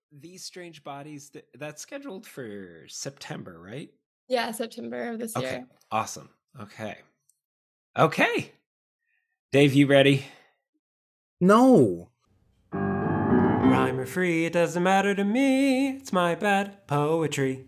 These Strange Bodies, that's scheduled for September, right? Yeah, September of this year. Awesome. Okay. Dave, you ready? No. Rhyme or free, it doesn't matter to me. It's my bad poetry.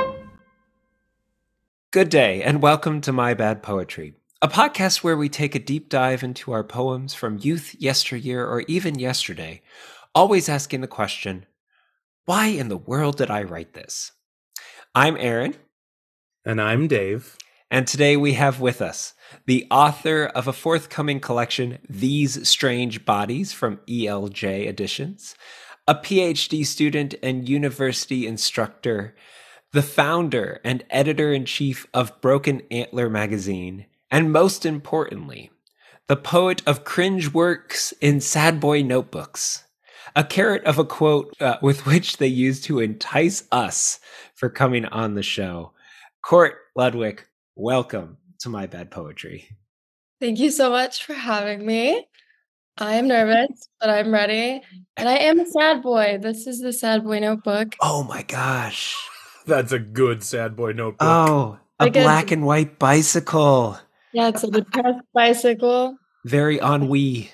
Good day, and welcome to My Bad Poetry, a podcast where we take a deep dive into our poems from youth, yesteryear, or even yesterday, always asking the question, why in the world did I write this? I'm Aaron. And I'm Dave. And today we have with us the author of a forthcoming collection, These Strange Bodies from ELJ Editions, a PhD student and university instructor, the founder and editor-in-chief of Broken Antler magazine, and most importantly, the poet of cringe works in Sad Boy notebooks. A carrot of a quote with which they use to entice us for coming on the show. Court Ludwig, welcome to My Bad Poetry. Thank you so much for having me. I am nervous, but I'm ready. And I am a sad boy. This is the Sad Boy notebook. Oh my gosh. That's a good Sad Boy notebook. Oh, a black and white bicycle. Yeah, it's a depressed bicycle. Very ennui.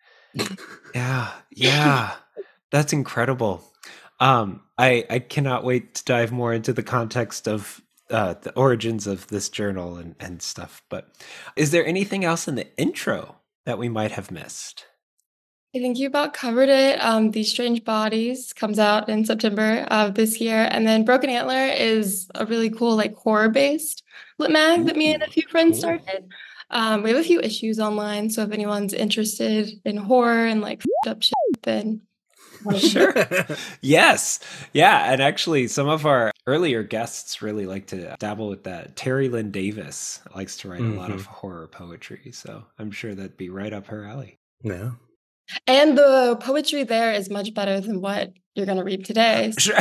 Yeah. That's incredible. I cannot wait to dive more into the context of the origins of this journal and stuff. But is there anything else in the intro that we might have missed? I think you about covered it. These Strange Bodies comes out in September of this year. And then Broken Antler is a really cool, horror-based lit mag that me and a few friends started. We have a few issues online, so if anyone's interested in horror and f***ed up shit, then... Sure. Yes. Yeah. And actually, some of our earlier guests really like to dabble with that. Terry Lynn Davis likes to write a lot of horror poetry. So I'm sure that'd be right up her alley. Yeah. And the poetry there is much better than what you're going to read today. Sure.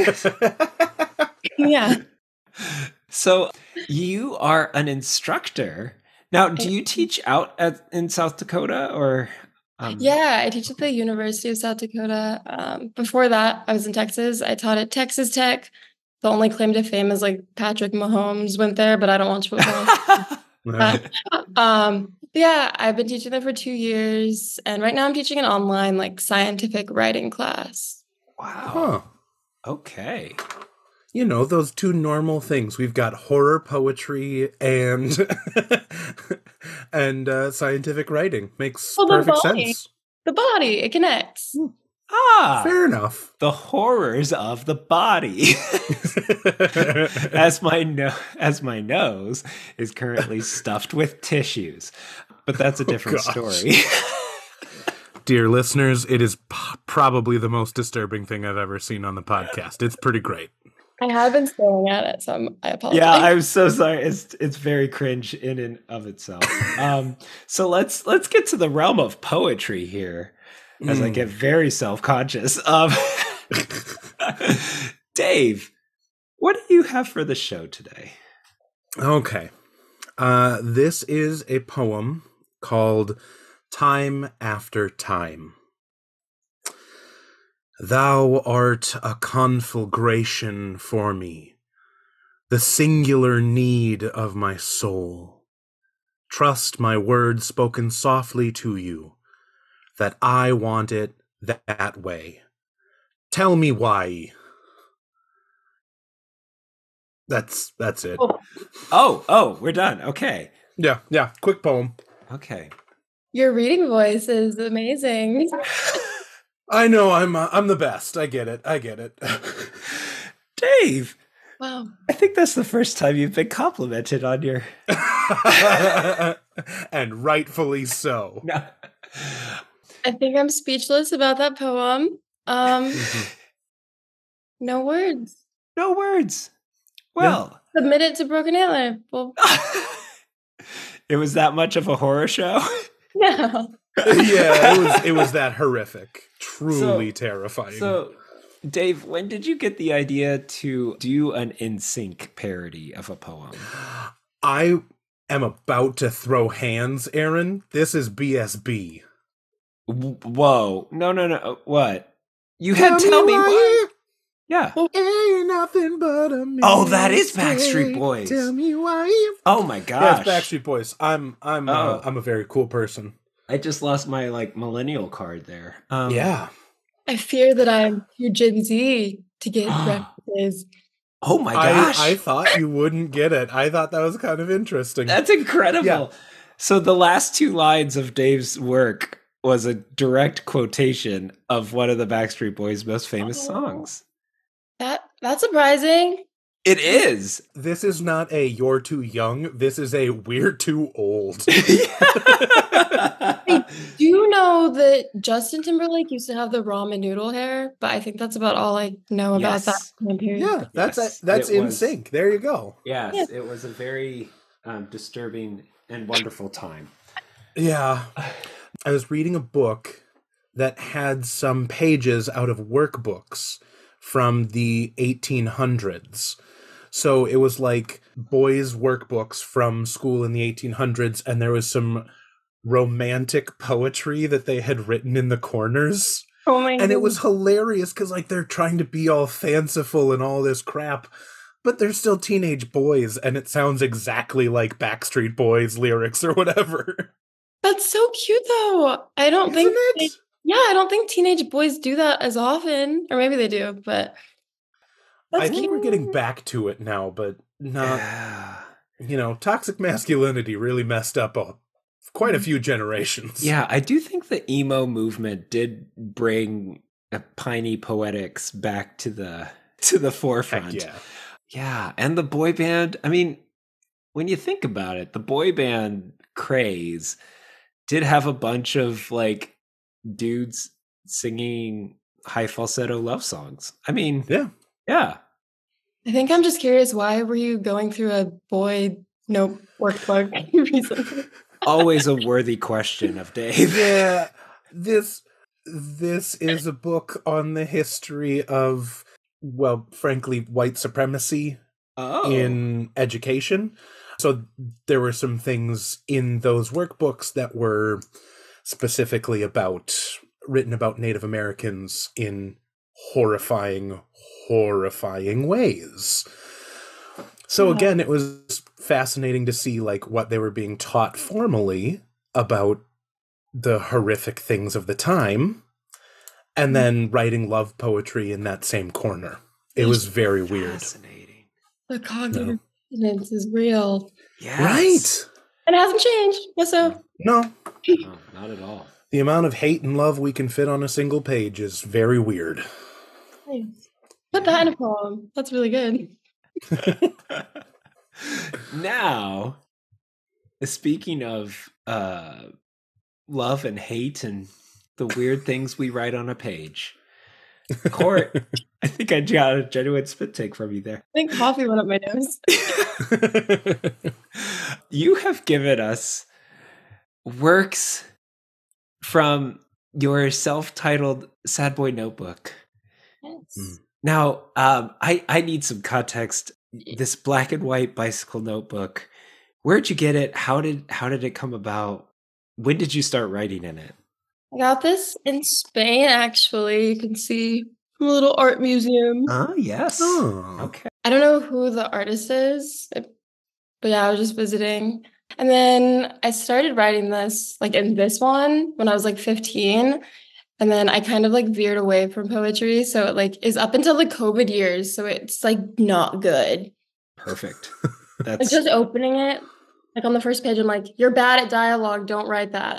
Yeah. So you are an instructor. Now, do you teach out in South Dakota or... Yeah, I teach at the University of South Dakota. Before that, I was in Texas. I taught at Texas Tech. The only claim to fame is Patrick Mahomes went there, but I don't watch football. Yeah, I've been teaching there for 2 years, and right now I'm teaching an online scientific writing class. Wow. Huh. Okay. You know, those two normal things. We've got horror poetry and scientific writing. Makes perfect sense. The body, it connects. Fair enough. The horrors of the body. as my nose is currently stuffed with tissues. But that's a different story. Dear listeners, it is probably the most disturbing thing I've ever seen on the podcast. It's pretty great. I have been staring at it, so I apologize. Yeah, I'm so sorry. It's very cringe in and of itself. So let's get to the realm of poetry here, as I get very self-conscious. Dave, what do you have for the show today? Okay. This is a poem called Time After Time. Thou art a conflagration for me, the singular need of my soul. Trust my words spoken softly to you, that I want it that way. Tell me why. That's it. Oh, we're done. Okay. Yeah. Quick poem. Okay. Your reading voice is amazing. I know, I'm the best. I get it. Dave. Wow. I think that's the first time you've been complimented on your... And rightfully so. No. I think I'm speechless about that poem. No words. No words. Well. Submit it to Broken Antler. Well. It was that much of a horror show? No. Yeah, it was that horrific. Truly terrifying. So, Dave, when did you get the idea to do an NSYNC parody of a poem? I am about to throw hands, Aaron. This is BSB. Whoa. No. What? You had to tell me what? Yeah. Ain't nothing but a mistake. Oh, that is Backstreet Boys. Tell me why you... Oh my Yeah, gosh. it's Backstreet Boys. I'm a very cool person. I just lost my millennial card there. Yeah. I fear that I'm too Gen Z to get references. Oh my gosh. I thought you wouldn't get it. I thought that was kind of interesting. That's incredible. Yeah. So the last 2 lines of Dave's work was a direct quotation of one of the Backstreet Boys' most famous songs. That's surprising. It is. This is not a you're too young. This is a we're too old. I do know that Justin Timberlake used to have the ramen noodle hair, but I think that's about all I know about that time period. Yeah, that's in sync. There you go. Yes, It was a very disturbing and wonderful time. Yeah. I was reading a book that had some pages out of workbooks from the 1800s. So it was like boys' workbooks from school in the 1800s, and there was some romantic poetry that they had written in the corners. Oh my God. And it was hilarious because like they're trying to be all fanciful and all this crap, but they're still teenage boys, and it sounds exactly like Backstreet Boys lyrics or whatever. That's so cute though. I don't think teenage boys do that as often, or maybe they do, but I think we're getting back to it now, but not, toxic masculinity really messed up quite a few generations. Yeah, I do think the emo movement did bring piney poetics back to the forefront. Heck yeah. Yeah, and the boy band, I mean, when you think about it, the boy band craze did have a bunch of like dudes singing high falsetto love songs. I mean, yeah. I think I'm just curious, why were you going through a boy workbook recently? Always a worthy question of Dave. Yeah, this is a book on the history of, well, frankly, white supremacy in education. So there were some things in those workbooks that were specifically written about Native Americans in horrifying ways. So again, it was fascinating to see like what they were being taught formally about the horrific things of the time, and then writing love poetry in that same corner. It was very weird. Fascinating. The cognitive dissonance is real. Yes. Right. And it hasn't changed. Yes, so. No, not at all. The amount of hate and love we can fit on a single page is very weird. Nice. Put that in a poem. That's really good. Now, speaking of love and hate and the weird things we write on a page, Court, I think I got a genuine spit take from you there. I think coffee went up my nose. You have given us works from your self-titled Sad Boy Notebook. Yes. Now, I need some context. This black and white bicycle notebook, where'd you get it? How did it come about? When did you start writing in it? I got this in Spain, actually. You can see a little art museum. Oh, yes. Oh. Okay. I don't know who the artist is, but yeah, I was just visiting. And then I started writing this, like in this one, when I was like 15. And then I kind of like veered away from poetry. So it like is up until the COVID years. So it's like not good. Perfect. Like just opening it, like on the first page, I'm like, you're bad at dialogue. Don't write that.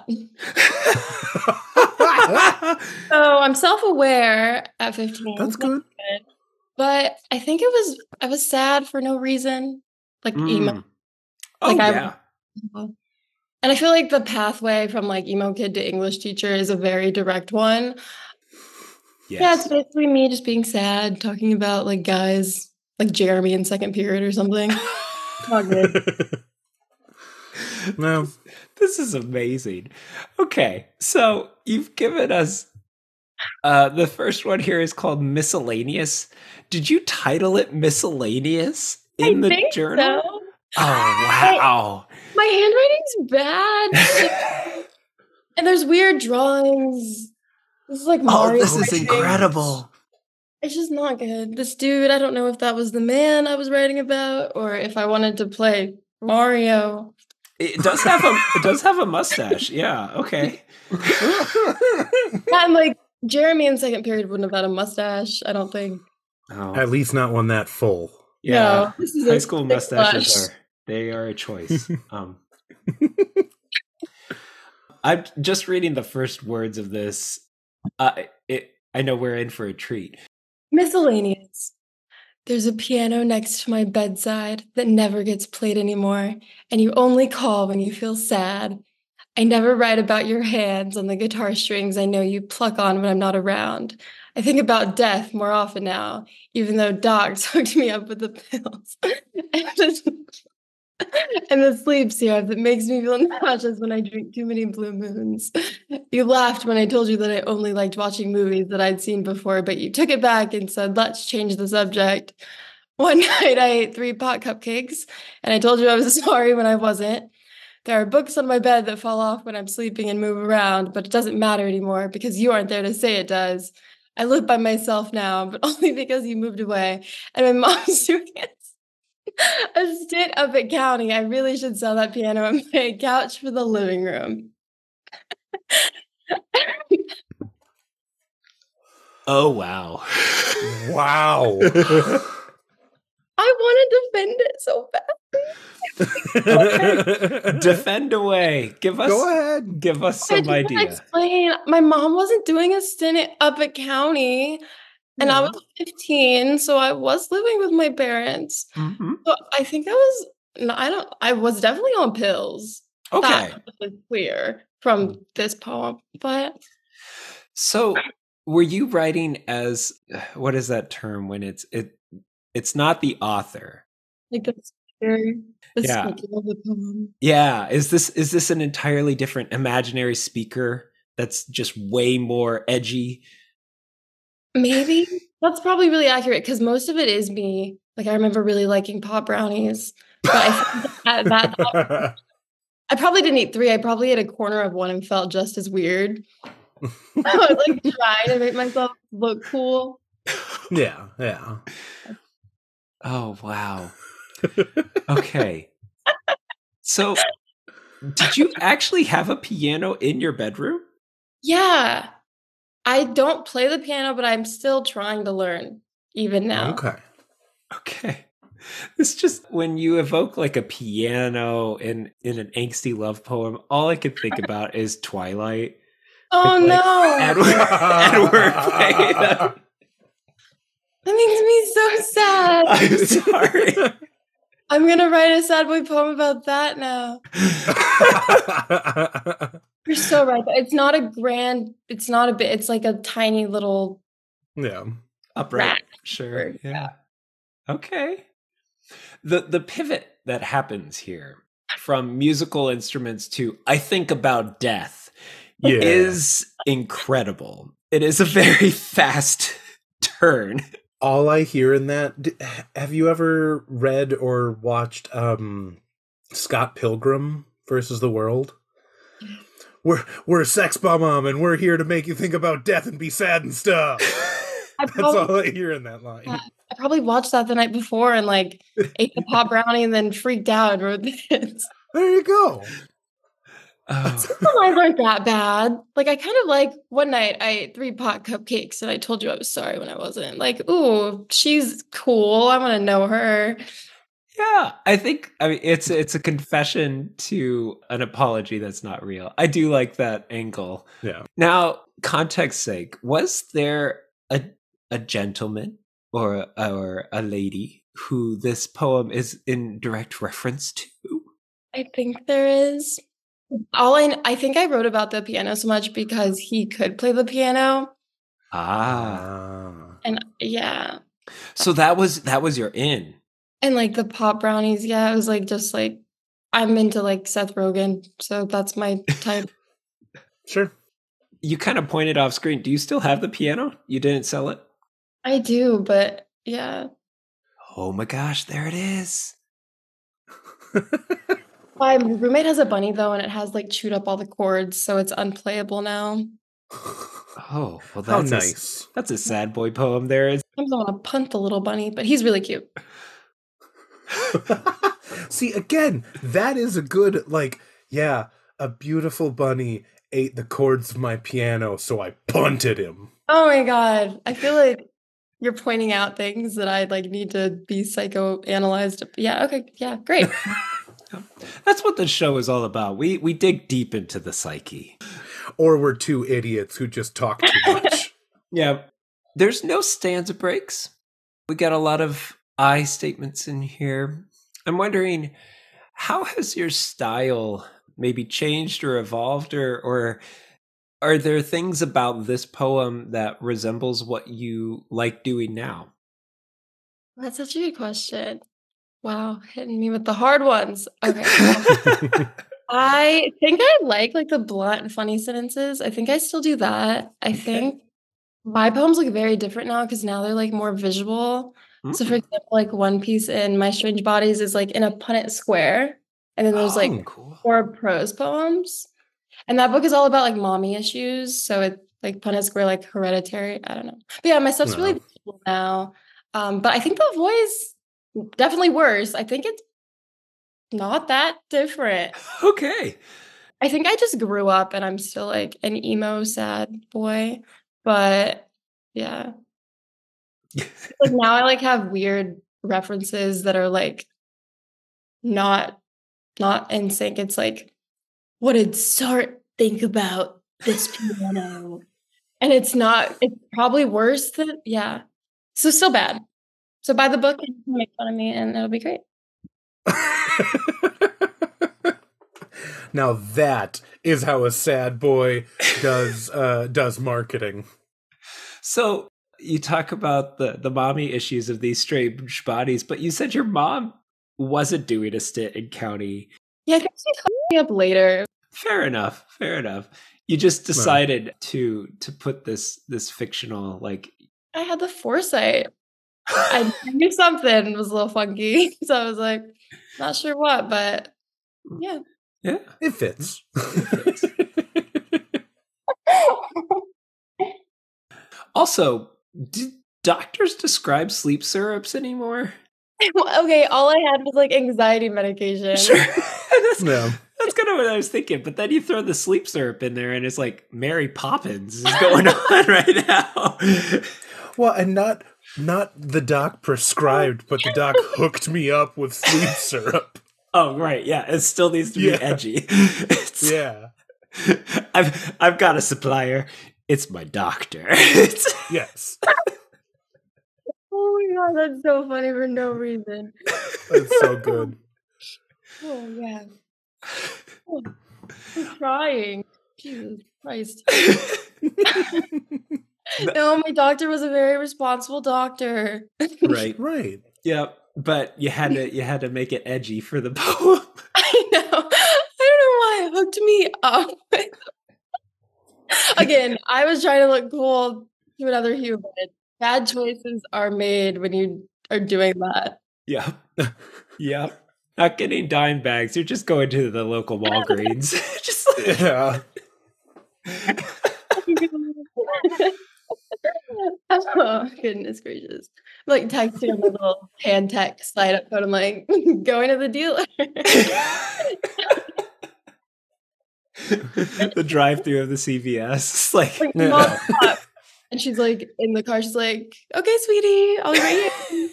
So I'm self-aware at 15. That's good. But I think I was sad for no reason. Like emo. Oh, like yeah. And I feel like the pathway from like emo kid to English teacher is a very direct one. Yes. Yeah, it's basically me just being sad, talking about like guys like Jeremy in second period or something. Not good. No. This is amazing. Okay, so you've given us the first one here is called Miscellaneous. Did you title it Miscellaneous in the journal? So. Oh, wow. My handwriting's bad. And there's weird drawings. This is like Mario. This is incredible. It's just not good. This dude, I don't know if that was the man I was writing about or if I wanted to play Mario. It does have a mustache. Yeah, okay. And like Jeremy in second period wouldn't have had a mustache, I don't think. Oh. At least not one that full. Yeah. No, this is High a school thick mustaches blush. are a choice. I'm just reading the first words of this. I know we're in for a treat. Miscellaneous. There's a piano next to my bedside that never gets played anymore, and you only call when you feel sad. I never write about your hands on the guitar strings I know you pluck on when I'm not around. I think about death more often now, even though docs hooked me up with the pills. And the sleep syrup that makes me feel nauseous when I drink too many blue moons. You laughed when I told you that I only liked watching movies that I'd seen before, but you took it back and said, let's change the subject. One night I ate 3 pot cupcakes, and I told you I was sorry when I wasn't. There are books on my bed that fall off when I'm sleeping and move around, but it doesn't matter anymore because you aren't there to say it does. I live by myself now, but only because you moved away, and my mom's doing it. A stint up at county. I really should sell that piano and play a couch for the living room. Oh, wow. Wow. I want to defend it so bad. Defend away. Give us some idea. Explain. My mom wasn't doing a stint up at county. And I was 15, so I was living with my parents. Mm-hmm. So I think I was definitely on pills. Okay. That was clear from this poem. But so were you writing as, what is that term when it's not the author? Like the speaker, Yeah. speaker of the poem. Yeah. Is this an entirely different imaginary speaker that's just way more edgy? Maybe that's probably really accurate because most of it is me. Like I remember really liking pot brownies, but I probably didn't eat 3. I probably ate a corner of one and felt just as weird. I was like trying to make myself look cool. Yeah. Oh, wow. Okay. So, did you actually have a piano in your bedroom? Yeah. I don't play the piano, but I'm still trying to learn, even now. Okay. It's just when you evoke like a piano in an angsty love poem, all I could think about is Twilight. Oh with, no! Edward playing that. That makes me so sad. I'm sorry. I'm gonna write a sad boy poem about that now. You're so right. It's not a bit, it's like a tiny little upright. rack. Sure. Yeah. Okay. The pivot that happens here from musical instruments to I think about death is incredible. It is a very fast turn. All I hear in that, have you ever read or watched Scott Pilgrim versus the World? We're a sex bomb and we're here to make you think about death and be sad and stuff. That's all I hear in that line. I probably watched that the night before and like ate the pot brownie and then freaked out and wrote this. There you go. The lines aren't that bad. Like I kind of like one night I ate 3 pot cupcakes and I told you I was sorry when I wasn't. Like, ooh, she's cool. I want to know her. Yeah, I mean it's a confession to an apology that's not real. I do like that angle. Yeah. Now, context sake, was there a gentleman or a lady who this poem is in direct reference to? I think there is. I think I wrote about the piano so much because he could play the piano. And yeah. So that was your in. And like the pot brownies, yeah, it was like just like I'm into like Seth Rogen, so that's my type. Sure. You kind of pointed off screen. Do you still have the piano? You didn't sell it? I do, but yeah. Oh my gosh, there it is. My roommate has a bunny though, and it has like chewed up all the chords, so it's unplayable now. Oh, well, How nice. That's a sad boy poem there. Sometimes I want to punt the little bunny, but he's really cute. See, again, that is a good, like, yeah, a beautiful bunny ate the chords of my piano, so I punted him. Oh my God. I feel like you're pointing out things that I like need to be psychoanalyzed. Yeah, okay. Yeah, great. That's what the show is all about. We dig deep into the psyche. Or we're two idiots who just talk too much. Yeah. There's no stanza breaks. We got a lot of I statements in here. I'm wondering, how has your style maybe changed or evolved, or are there things about this poem that resembles what you like doing now? That's such a good question. Wow, hitting me with the hard ones. Okay. I think I like the blunt and funny sentences. I think I still do that. I think my poems look very different now because now they're like more visual. So for example, like one piece in My Strange Bodies is like in a Punnett Square. And then there's like Cool. 4 prose poems. And that book is all about like mommy issues. So it's like Punnett Square, like Hereditary. I don't know. But yeah, my stuff's really visual now. But I think the voice definitely worse. I think it's not that different. Okay. I think I just grew up and I'm still like an emo sad boy. But yeah. Like now I like have weird references that are like not in sync. It's like, what did Sart think about this piano? And it's probably worse than, yeah. So still bad. So buy the book and make fun of me and it'll be great. Now that is how a sad boy does marketing. So you talk about the mommy issues of these strange bodies, but you said your mom wasn't doing a stint in county. Yeah, I think she called me up later. Fair enough. You just decided to put this fictional, like, I had the foresight. I knew something was a little funky. So I was like, not sure what, but yeah. Yeah. It fits. Also, do doctors describe sleep syrups anymore? Okay, all I had was like anxiety medication. Sure. That's kind of what I was thinking. But then you throw the sleep syrup in there and it's like Mary Poppins is going on right now. Well, and not the doc prescribed, but the doc hooked me up with sleep syrup. Oh, right. Yeah. It still needs to be edgy. Yeah. I've got a supplier. It's my doctor. Yes. Oh my God, that's so funny for no reason. That's so good. Oh, yeah. Oh, I'm crying. Jesus Christ. No, my doctor was a very responsible doctor. Right. Yeah, but you had to make it edgy for the poem. I know. I don't know why it hooked me up. Again, I was trying to look cool to another human. Bad choices are made when you are doing that. Yeah. Yeah. Not getting dime bags. You're just going to the local Walgreens. Just like, Yeah. Oh, goodness gracious. I'm like texting on my little hand text slide up code. I'm like, going to the dealer. the drive-through of the CVS. It's like nonstop. And she's like in the car, she's like, okay, sweetie, I'll be right here.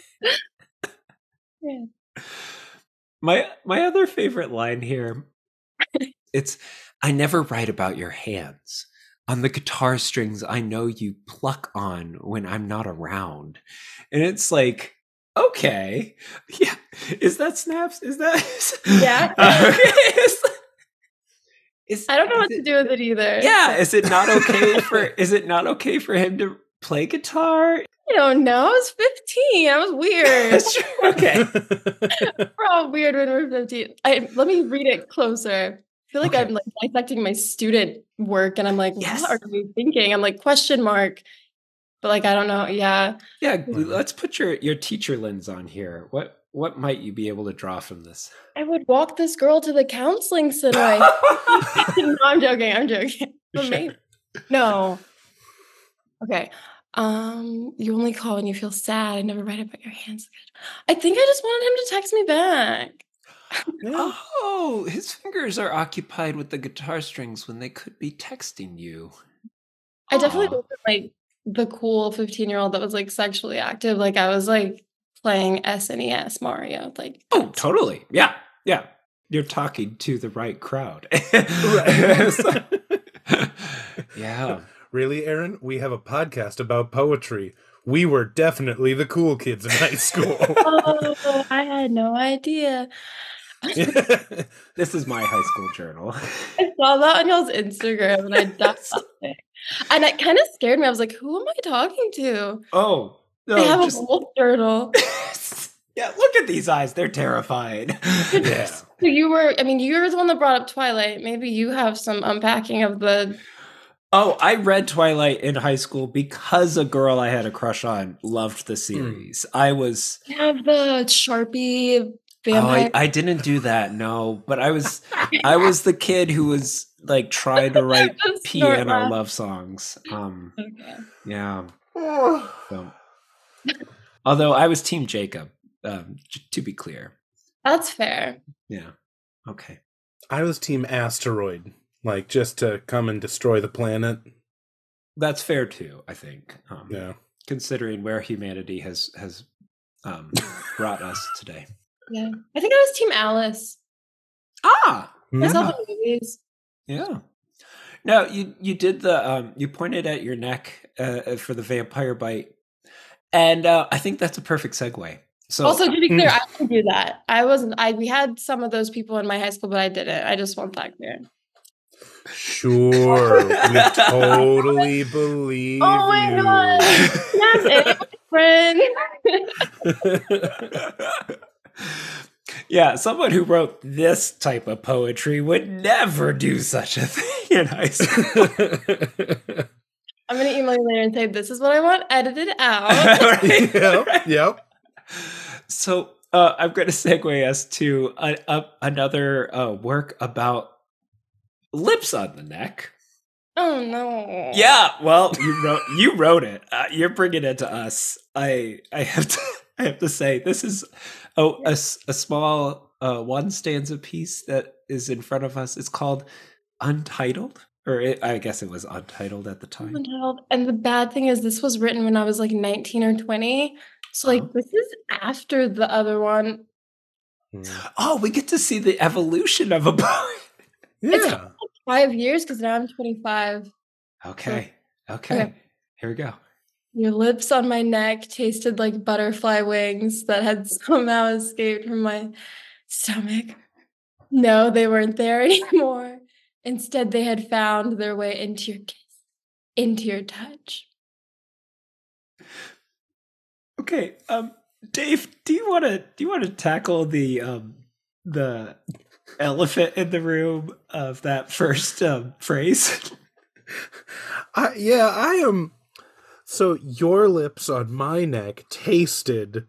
Yeah. My other favorite line here, it's, I never write about your hands. On the guitar strings I know you pluck on when I'm not around. And it's like, okay. Yeah. Is that snaps? Is that Yeah. Okay. I don't know what to do with it either. Yeah. Is it not okay for him to play guitar? I don't know. I was 15. I was weird. That's true. Okay. We're all weird when we're 15. Let me read it closer. I feel like I'm like dissecting my student work and I'm like, what are you thinking? I'm like, question mark. But like, I don't know. Yeah. Yeah. Let's put your teacher lens on here. What might you be able to draw from this? I would walk this girl to the counseling center. No, I'm joking. Sure. No. Okay. You only call when you feel sad. I never write about your hands. I think I just wanted him to text me back. Yeah. Oh, his fingers are occupied with the guitar strings when they could be texting you. I definitely Aw. wasn't like the cool 15-year-old that was like sexually active. Like I was like playing SNES Mario. Like Oh, that's- totally. Yeah. Yeah. You're talking to the right crowd. Right. Yeah. Really, Aaron? We have a podcast about poetry. We were definitely the cool kids in high school. Oh, I had no idea. This is my high school journal. I saw that on y'all's Instagram and I died laughing. And it kind of scared me. I was like, who am I talking to? Oh, no, They have just... a wolf journal. Yeah, look at these eyes. They're terrified. Yeah. So you were the one that brought up Twilight. Maybe you have some unpacking of the... Oh, I read Twilight in high school because a girl I had a crush on loved the series. I was... You have the Sharpie vampire. I didn't do that, no. But I was the kid who was like trying to write piano love songs. Okay. Yeah. So. Although I was Team Jacob, to be clear. That's fair. Yeah. Okay. I was Team Asteroid, like just to come and destroy the planet. That's fair too, I think. Yeah. Considering where humanity has brought us today. Yeah. I think I was Team Alice. Ah. I saw the movies. Yeah. No, you did the you pointed at your neck for the vampire bite, and I think that's a perfect segue. So Also, to be clear, I didn't do that. We had some of those people in my high school, but I didn't. I just want that clear. Sure, we totally believe Oh my you. god! Yes, friend. Yeah, someone who wrote this type of poetry would never do such a thing in high school. I'm gonna email you later and say this is what I want edited out. Yep. So I'm going to segue us to another work about lips on the neck. Oh no! Yeah, well, you wrote it. You're bringing it to us. I have to say this is a small one stanza piece that is in front of us. It's called Untitled, I guess it was Untitled at the time. Untitled. And the bad thing is, this was written when I was like 19 or 20. So like this is after the other one. Oh, we get to see the evolution of a poet. Yeah. 5 years because now I'm 25. Okay. Okay. Here we go. Your lips on my neck tasted like butterfly wings that had somehow escaped from my stomach. No, they weren't there anymore. Instead, they had found their way into your kiss, into your touch. Okay, Dave, do you want to tackle the elephant in the room of that first phrase? I am. So your lips on my neck tasted.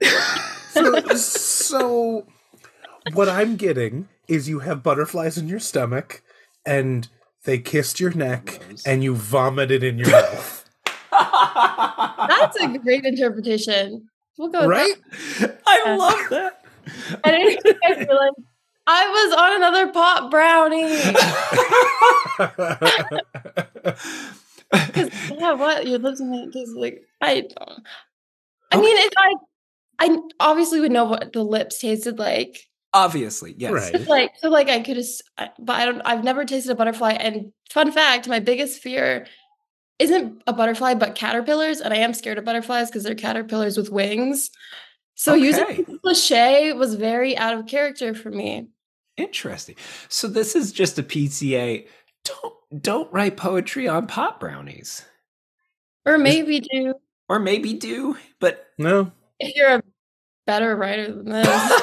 So what I'm getting is you have butterflies in your stomach, and they kissed your neck, and you vomited in your mouth. That's a great interpretation. We'll go with Right? that. I love that. I didn't think I realized I was on another pot brownie. Yeah, what? Your lips on my tastes like I don't. I mean, if I obviously would know what the lips tasted like. Obviously, yes. Right. So I could have, but I've never tasted a butterfly. And fun fact, my biggest fear isn't a butterfly, but caterpillars. And I am scared of butterflies because they're caterpillars with wings. So using cliche was very out of character for me. Interesting. So this is just a PCA. Don't write poetry on pot brownies. Or maybe do. Or maybe do, but No. If you're a better writer than this.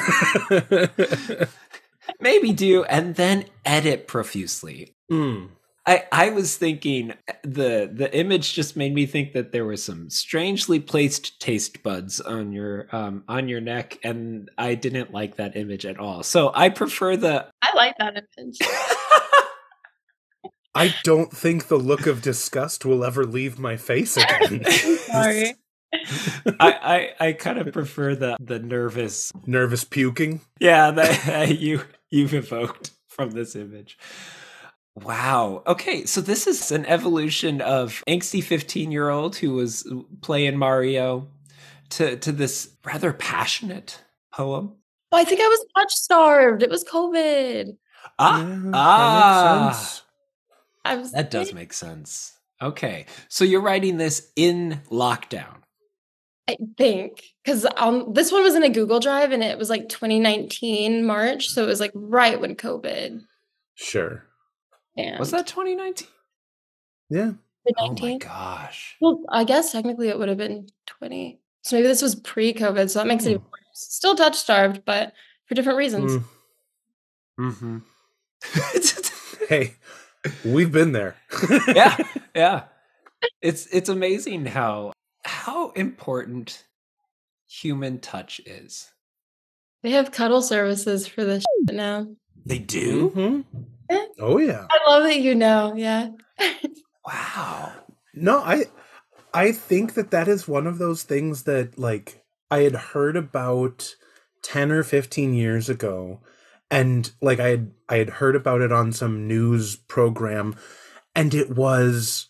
maybe do, and then edit profusely. I was thinking the image just made me think that there were some strangely placed taste buds on your neck, and I didn't like that image at all. So I prefer I like that image. I don't think the look of disgust will ever leave my face again. Sorry. I kind of prefer the nervous, Nervous puking. yeah, that you've evoked from this image. Wow. Okay, so this is an evolution of angsty 15-year-old who was playing Mario to this rather passionate poem. Oh, I think I was touch starved. It was COVID. Ah, Yeah, that ah, makes sense. I was that does make sense. Okay, so you're writing this in lockdown. I think because this one was in a Google Drive and it was like 2019 March, so it was like right when COVID. Sure. And Was that 2019? Yeah. Oh my 2019? gosh. Well, I guess technically it would have been 20. So maybe this was pre-COVID, so that makes it Oh. even worse. Still touch starved, but for different reasons. Mm. Mm-hmm. Hey, we've been there. yeah. It's amazing how important human touch is. They have cuddle services for this shit now. They do? Mhm. Oh yeah. I love that you know. Yeah. Wow. No, I think that is one of those things that like I had heard about 10 or 15 years ago, and like I had heard about it on some news program, and it was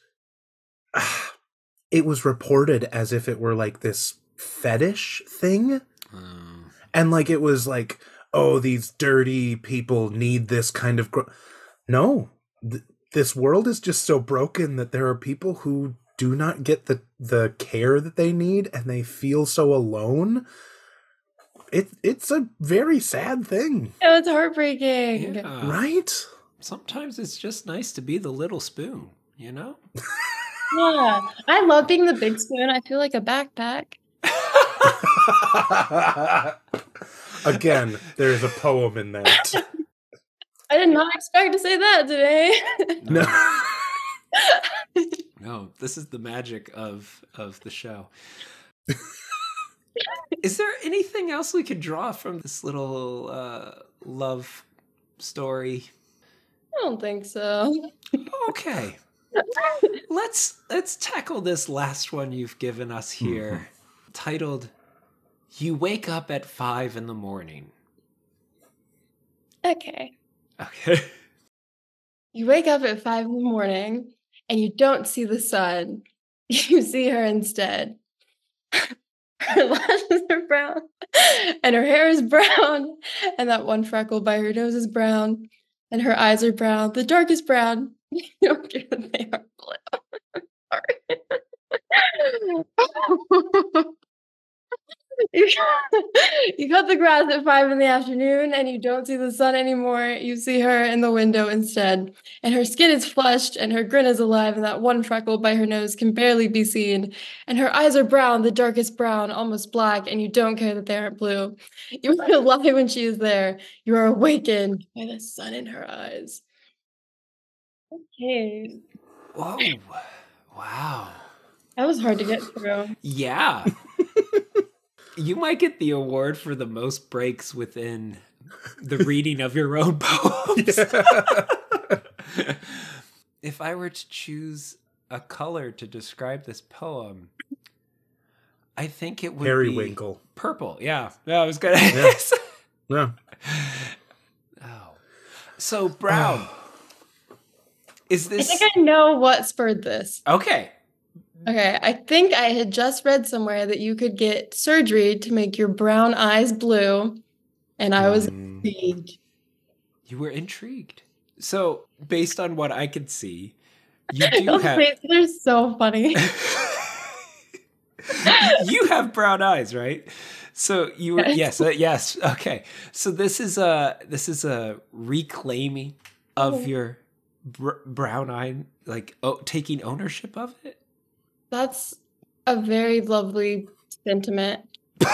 reported as if it were like this fetish thing. And like it was like, oh, these dirty people need this kind of no. This world is just so broken that there are people who do not get the care that they need, and they feel so alone. It's a very sad thing. Oh, it's heartbreaking. Yeah. Right? Sometimes it's just nice to be the little spoon, you know? Yeah. I love being the big spoon. I feel like a backpack. Again, there's a poem in that. I did not expect to say that today. No. No, this is the magic of the show. Is there anything else we could draw from this little love story? I don't think so. Okay. Let's tackle this last one you've given us here, titled "You Wake Up at 5 in the Morning." Okay. Okay. You wake up at 5 in the morning and you don't see the sun. You see her instead. Her lashes are brown and her hair is brown and that one freckle by her nose is brown and her eyes are brown, the darkest brown. You don't care that they are blue. Sorry. You cut the grass at 5 in the afternoon and you don't see the sun anymore. You see her in the window instead. And her skin is flushed and her grin is alive and that one freckle by her nose can barely be seen. And her eyes are brown, the darkest brown, almost black, and you don't care that they aren't blue. You are alive when she is there. You are awakened by the sun in her eyes. Okay. Whoa. Wow. That was hard to get through. Yeah. You might get the award for the most breaks within the reading of your own poems. If I were to choose a color to describe this poem, I think it would Periwinkle. be purple. Yeah. No, I was gonna. Yeah. Oh. So brown. Is I this think I know what spurred this. okay? Okay, I think I had just read somewhere that you could get surgery to make your brown eyes blue, and I was intrigued. You were intrigued. So, based on what I could see, you do have They're so funny. you have brown eyes, right? So you were yes. Okay. So this is a reclaiming of your brown eye, like taking ownership of it. That's a very lovely sentiment.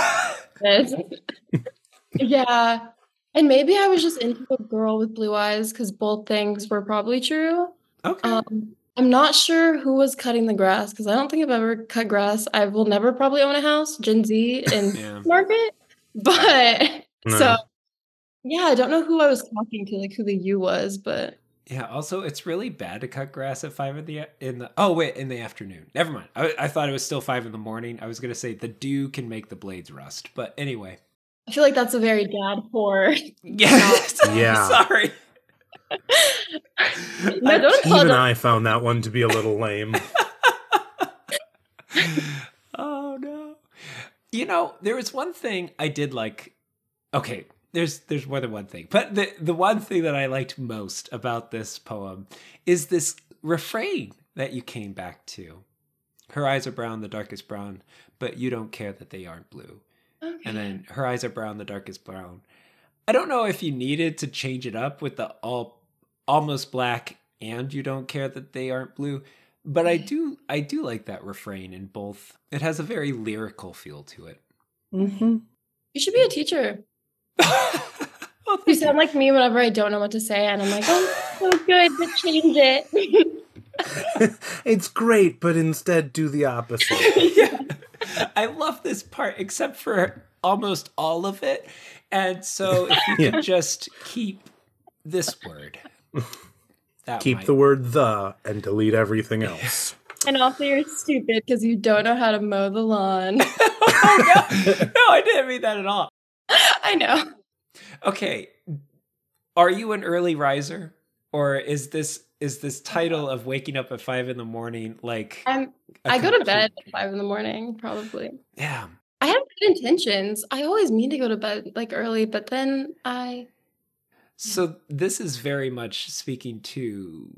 Yeah. And maybe I was just into a girl with blue eyes because both things were probably true. Okay. I'm not sure who was cutting the grass because I don't think I've ever cut grass. I will never probably own a house, Gen Z in market. But No. so yeah, I don't know who I was talking to, like who the you was, but Yeah. Also, it's really bad to cut grass at 5 in the afternoon. Never mind. I thought it was still 5 in the morning. I was gonna say the dew can make the blades rust, but anyway. I feel like that's a very dad poor. Yes. Yeah. Sorry. No, don't Even apologize. I found that one to be a little lame. Oh no. You know, there was one thing I did like. Okay, there's more than one thing. But the one thing that I liked most about this poem is this refrain that you came back to. Her eyes are brown, the darkest brown, but you don't care that they aren't blue. Okay. And then her eyes are brown, the darkest brown. I don't know if you needed to change it up with the almost black and you don't care that they aren't blue, but I do like that refrain in both. It has a very lyrical feel to it. Mm-hmm. You should be a teacher. Well, You thank sound like me whenever I don't know what to say, and I'm like, oh, so good, but change it. It's great, but instead do the opposite. Yeah. I love this part, except for almost all of it. And so if you could just keep this word. Keep the word "the" and delete everything else. And also, you're stupid because you don't know how to mow the lawn. Oh, no, I didn't mean that at all. I know. Okay. Are you an early riser? Or is this title of waking up at 5 in the morning like I go to bed at 5 in the morning, probably. Yeah. I have good intentions. I always mean to go to bed like early, but then So this is very much speaking to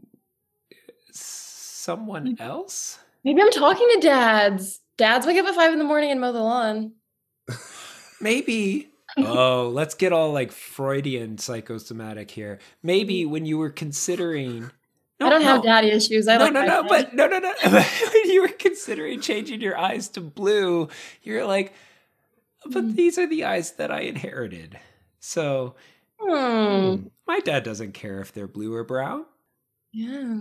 someone else? maybe I'm talking to dads. Dads wake up at 5 in the morning and mow the lawn. Maybe. Oh, let's get all like Freudian psychosomatic here. Maybe when you were considering I don't have daddy issues. I like my dad. but no. When you were considering changing your eyes to blue, you're like, but these are the eyes that I inherited. So my dad doesn't care if they're blue or brown. Yeah.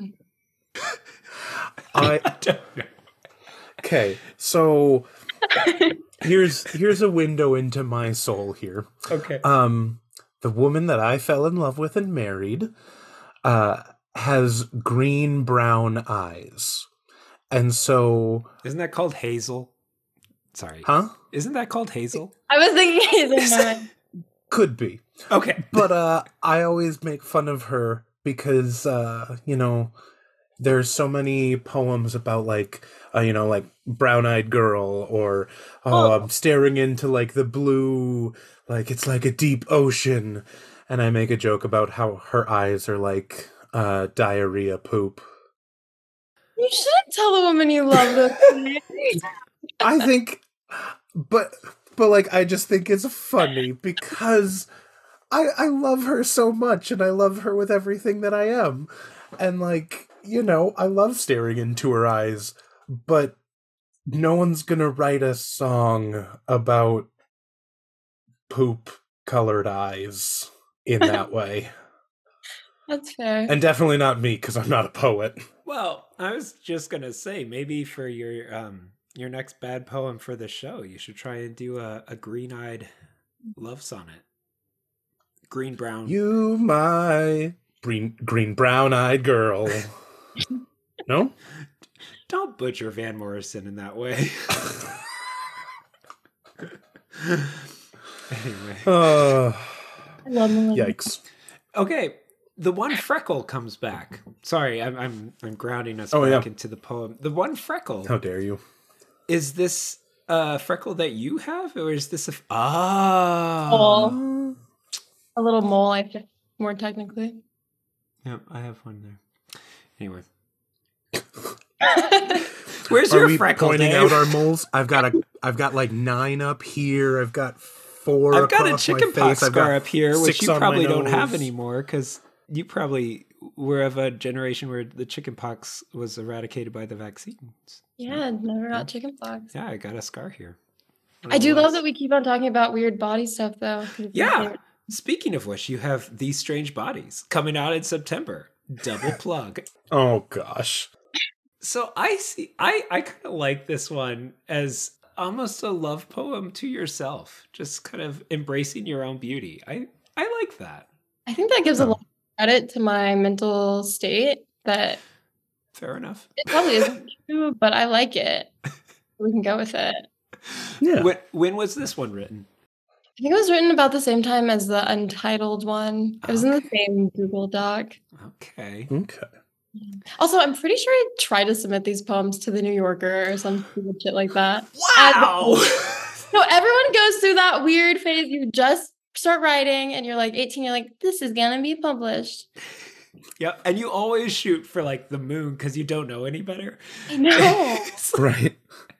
I don't know. Okay, so here's a window into my soul here. Okay. The woman that I fell in love with and married has green brown eyes. And so Isn't that called Hazel? Sorry. Huh? Isn't that called Hazel? I was thinking Hazelnut. Could be. Okay. But I always make fun of her because there's so many poems about like brown-eyed girl or I'm staring into like the blue, like it's like a deep ocean, and I make a joke about how her eyes are like diarrhea poop. You shouldn't tell the woman you love this. I think, but like I just think it's funny because I love her so much and I love her with everything that I am, and like I love staring into her eyes, but no one's gonna write a song about poop colored eyes in that way. That's fair. And definitely not me, because I'm not a poet. Well, I was just gonna say, maybe for your next bad poem for the show, you should try and do a green-eyed love sonnet. Green brown. You my green brown-eyed girl. No? Don't butcher Van Morrison in that way. Anyway. I love him. Yikes. Okay. The one freckle comes back. Sorry, I'm grounding us back into the poem. The one freckle. How dare you? Is this a freckle that you have, or is this a a little mole? I think more technically. Yeah, I have one there. Anyway, where's your freckle? Pointing Dave? out our moles. I've got like 9 up here. I've got 4. I've got a across my chickenpox face. I've scar got up here, which 6 you on my probably don't have nose. anymore because you probably were of a generation where the chickenpox was eradicated by the vaccines. Yeah, never got chickenpox. Yeah, I got a scar here. I do love that we keep on talking about weird body stuff, though. Yeah. Speaking of which, you have These Strange Bodies coming out in September. Double plug. Oh gosh. So I kind of like this one as almost a love poem to yourself, just kind of embracing your own beauty. I like that. I think that gives a lot of credit to my mental state that Fair enough. it probably isn't true, but I like it. We can go with it. Yeah. When was this one written? I think it was written about the same time as the Untitled one. It was in the same Google Doc. Okay. Okay. Also, I'm pretty sure I tried to submit these poems to the New Yorker or some stupid shit like that. Wow. No, everyone goes through that weird phase. You just start writing and you're like 18, you're like, this is gonna be published. Yep. And you always shoot for like the moon because you don't know any better. I know. Right.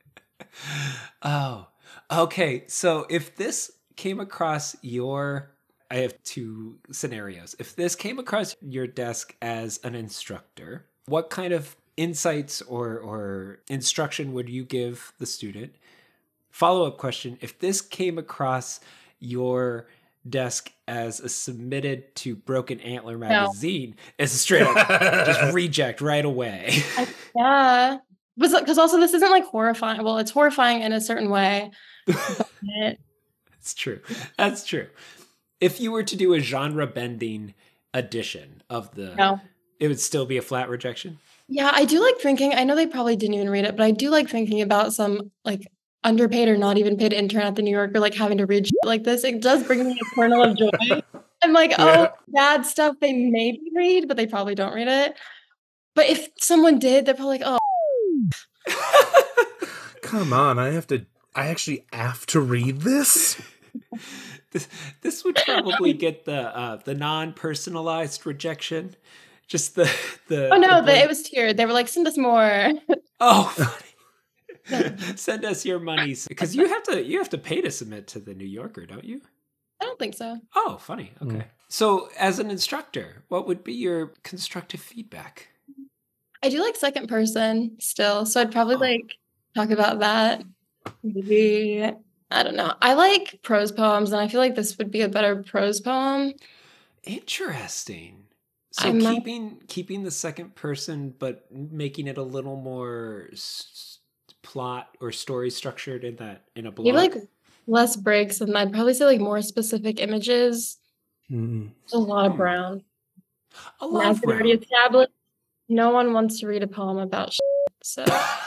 Oh, okay. So if this came across I have two scenarios. If this came across your desk as an instructor, what kind of insights or instruction would you give the student? Follow-up question. If this came across your desk as a submitted to Broken Antler magazine, it's a straight up just reject right away. Yeah. Because also this isn't like horrifying. Well, it's horrifying in a certain way. It's true. That's true. If you were to do a genre bending edition of it would still be a flat rejection. Yeah, I do like thinking, I know they probably didn't even read it, but I do like thinking about some like underpaid or not even paid intern at the New Yorker like having to read shit like this. It does bring me a kernel of joy. I'm like, oh, bad stuff they maybe read, but they probably don't read it. But if someone did, they're probably like, oh. Come on, I actually have to read this? This would probably get the non-personalized rejection. Just the Oh no, it was tiered. They were like, send us more. Oh, funny. Send us your monies because you have to pay to submit to the New Yorker, don't you? I don't think so. Oh, funny. Okay. So, as an instructor, what would be your constructive feedback? I do like second person still, so I'd probably like talk about that. Maybe I don't know. I like prose poems, and I feel like this would be a better prose poem. Interesting. So keeping the second person, but making it a little more plot or story structured in a blog. Maybe like less breaks, and I'd probably say like more specific images. A lot of brown. A lot of brown. Already established. No one wants to read a poem about shit, so.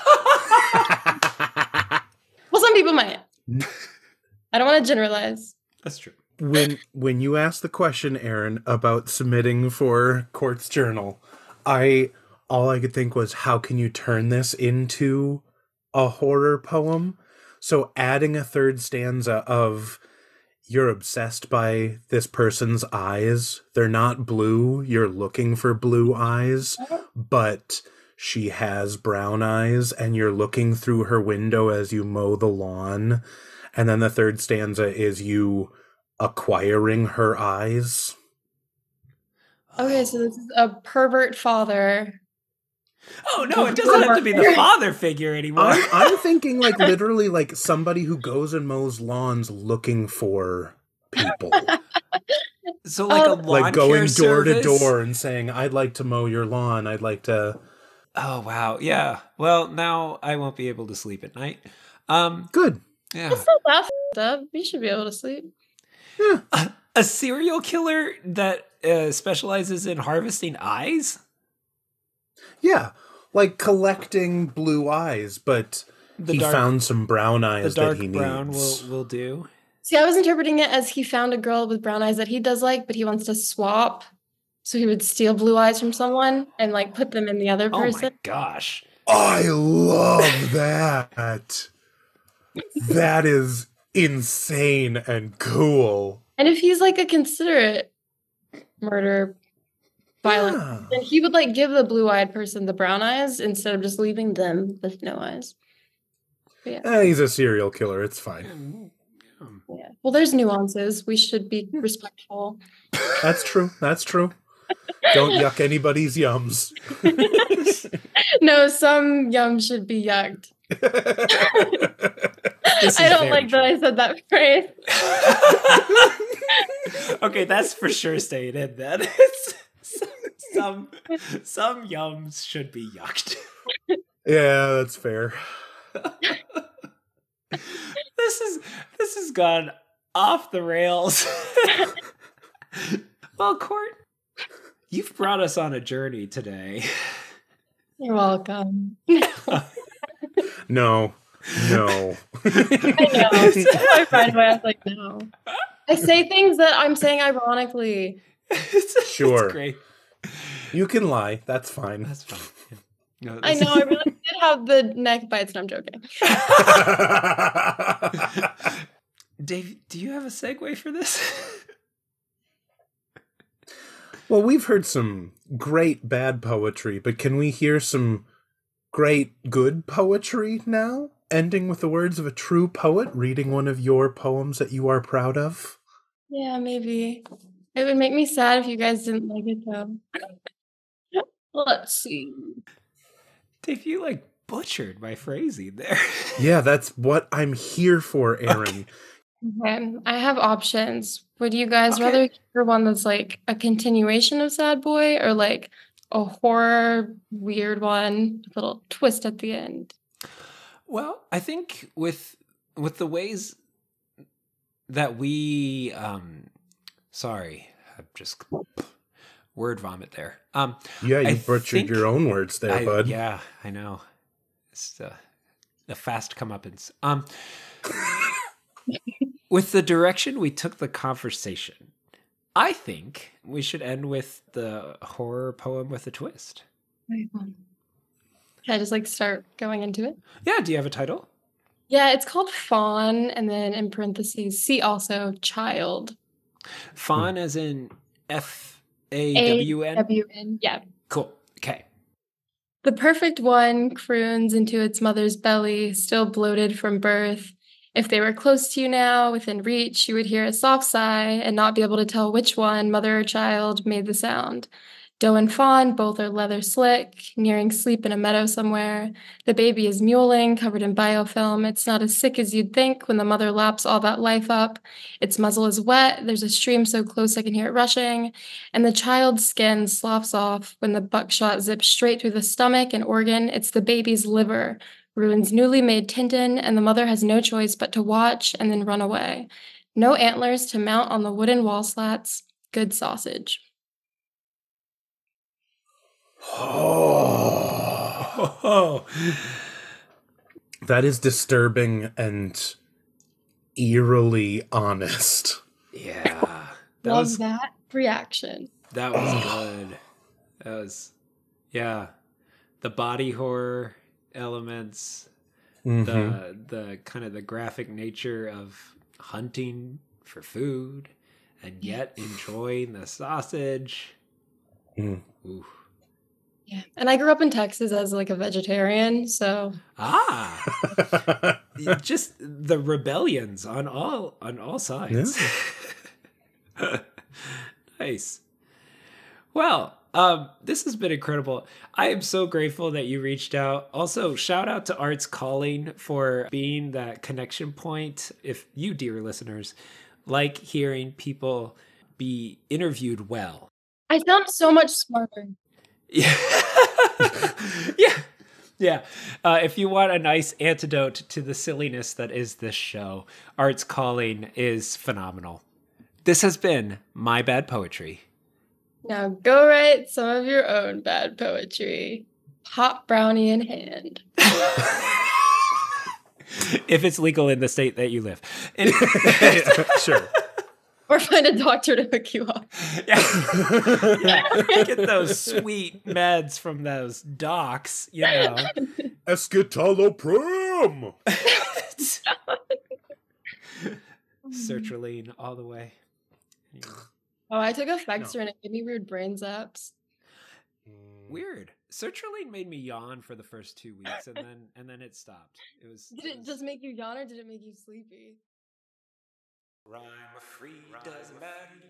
Well, some people might. I don't want to generalize. That's true. When you asked the question, Aaron, about submitting for Quartz Journal, all I could think was, how can you turn this into a horror poem? So adding a third stanza of, you're obsessed by this person's eyes. They're not blue. You're looking for blue eyes, but she has brown eyes, and you're looking through her window as you mow the lawn. And then the third stanza is you acquiring her eyes. Okay, so this is a pervert father. Oh no, it doesn't have to be the father figure anymore. I'm thinking like literally like somebody who goes and mows lawns looking for people. So like a lawn like going door service? to door and saying, I'd like to mow your lawn. I'd like to. Oh wow, yeah. Well, now I won't be able to sleep at night. Good. Yeah. It's not that up. You should be able to sleep. Yeah. A serial killer that specializes in harvesting eyes? Yeah, like collecting blue eyes, but he found some brown eyes that he needs. The dark brown will do. See, I was interpreting it as he found a girl with brown eyes that he does like, but he wants to swap. So he would steal blue eyes from someone and like put them in the other person. Oh my gosh. I love that. That is insane and cool. And if he's like a considerate murder violent, then he would like give the blue-eyed person the brown eyes instead of just leaving them with no eyes. Yeah. He's a serial killer. It's fine. Yeah. Well, there's nuances. We should be respectful. That's true. That's true. Don't yuck anybody's yums. No, some yums should be yucked. I don't like that I said that phrase. Okay, that's for sure staying in then. Some yums should be yucked. Yeah, that's fair. This has gone off the rails. Well, Court, You've brought us on a journey today. You're welcome. No. I know. I right away I was like, no. I say things that I'm saying ironically. Sure. It's great. You can lie. That's fine. That's fine. No, I know, I really did have the neck bites, and I'm joking. Dave, do you have a segue for this? Well, we've heard some great bad poetry, but can we hear some great good poetry now? Ending with the words of a true poet, reading one of your poems that you are proud of? Yeah, maybe. It would make me sad if you guys didn't like it, though. Let's see. Dave, you like butchered my phrasing there. Yeah, that's what I'm here for, Aaron. Okay, I have options. Would you guys rather hear one that's like a continuation of Sad Boy or like a horror weird one, a little twist at the end? Well, I think with the ways that we sorry, I'm just word vomit there. Yeah, you I butchered think your own words there, bud. Yeah, I know. It's a fast comeuppance. With the direction we took the conversation, I think we should end with the horror poem with a twist. Can I just like start going into it? Yeah, do you have a title? Yeah, it's called Fawn, and then in parentheses, see also child. Fawn as in Fawn? AWN, yeah. Cool. Okay. The perfect one croons into its mother's belly, still bloated from birth. If they were close to you now, within reach, you would hear a soft sigh and not be able to tell which one, mother or child, made the sound. Doe and fawn both are leather slick, nearing sleep in a meadow somewhere. The baby is mewling, covered in biofilm. It's not as sick as you'd think when the mother laps all that life up. Its muzzle is wet, there's a stream so close I can hear it rushing, and the child's skin sloughs off when the buckshot zips straight through the stomach and organ. It's the baby's liver. Ruins newly made Tintin, and the mother has no choice but to watch and then run away. No antlers to mount on the wooden wall slats. Good sausage. Oh. That is disturbing and eerily honest. Yeah. Love that reaction. That was good. That was, yeah. The body horror elements, the kind of the graphic nature of hunting for food and yet enjoying the sausage. Ooh. Yeah, and I grew up in Texas as like a vegetarian, so just the rebellions on all sides. Yeah. Nice. Well, this has been incredible. I am so grateful that you reached out. Also, shout out to Arts Calling for being that connection point. If you, dear listeners, like hearing people be interviewed well. I sound so much smarter. Yeah. Yeah. If you want a nice antidote to the silliness that is this show, Arts Calling is phenomenal. This has been My Bad Poetry. Now go write some of your own bad poetry. Hot brownie in hand. If it's legal in the state that you live. Sure. Or find a doctor to hook you up. Yeah. Get those sweet meds from those docs, you know. Escitalopram! Sertraline all the way. Oh, I took a Fexer and it gave me weird brain zaps. Weird. Sertraline made me yawn for the first 2 weeks and then it stopped. Did it just make you yawn or did it make you sleepy? Rhyme free doesn't matter.